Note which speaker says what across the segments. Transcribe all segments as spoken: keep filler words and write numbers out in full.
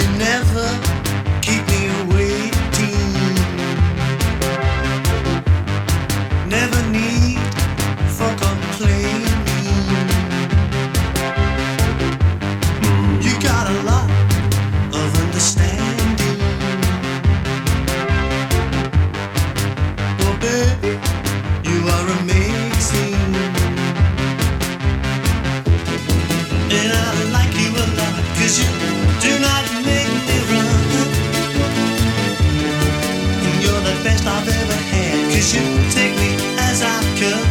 Speaker 1: never keep me waiting. Never need for complaining. You got a lot of understanding. Oh baby, you are amazing. And I like you a lot, 'cause you do not make me run. And you're the best I've ever had, 'cause you take me as I come.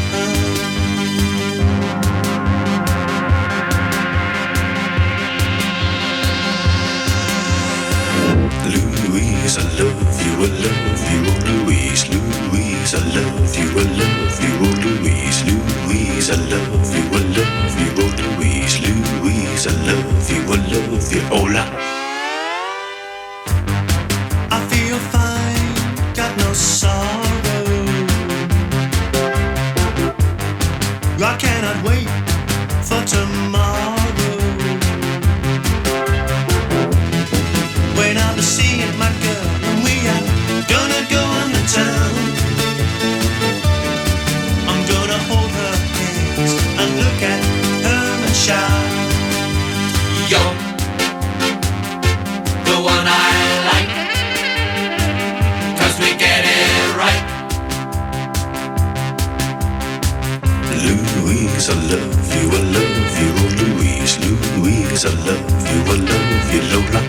Speaker 1: Louise, I love you, I love you, oh Louise, Louise, I love you, I love you, oh Louise, Louise, I love you, I love you, oh Louise, Louise, I love you, I love you, hola. I feel fine, got no sorrow. I cannot wait for tomorrow, when I'll be seeing my girl and we are gonna go into town. I'm gonna hold her hands and look at her and shout, you're the one I like, 'cause we get it right. Louise, I love you, I love you, oh Louise, Louise, I love you, I love you, Lola.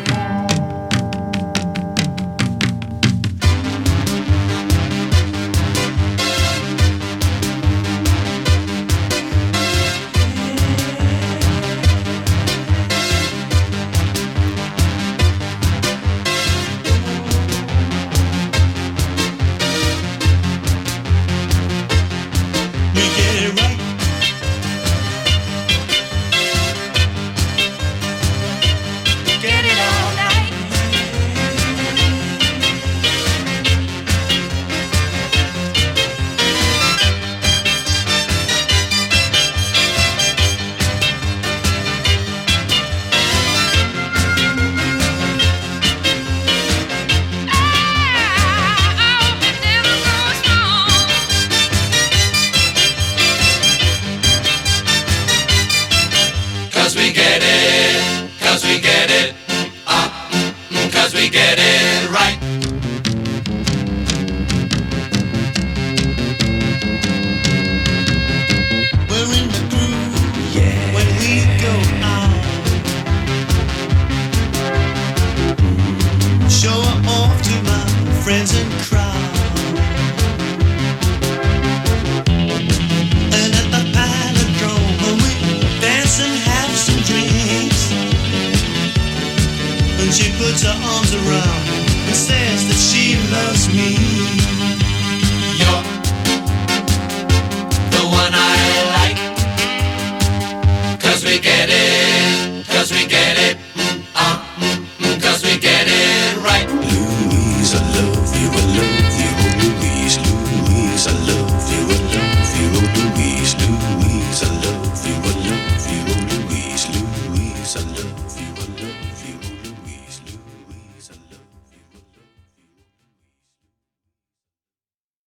Speaker 1: She puts her arms around and says that she loves me. You're the one I like.